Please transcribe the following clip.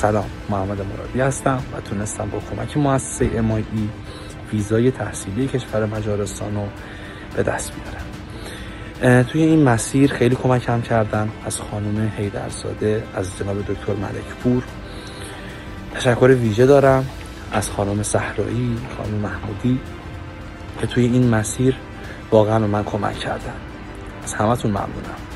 سلام، محمد مرادی هستم و تونستم با کمک مؤسسه MIE ویزای تحصیلی کشور مجارستان رو به دست بیارم. توی این مسیر خیلی کمکم کردن، از خانم حیدرزاده، از جناب دکتر ملکپور تشکر ویژه دارم، از خانم صحرایی، خانم محمودی که توی این مسیر واقعا به من کمک کردن. از همتون ممنونم.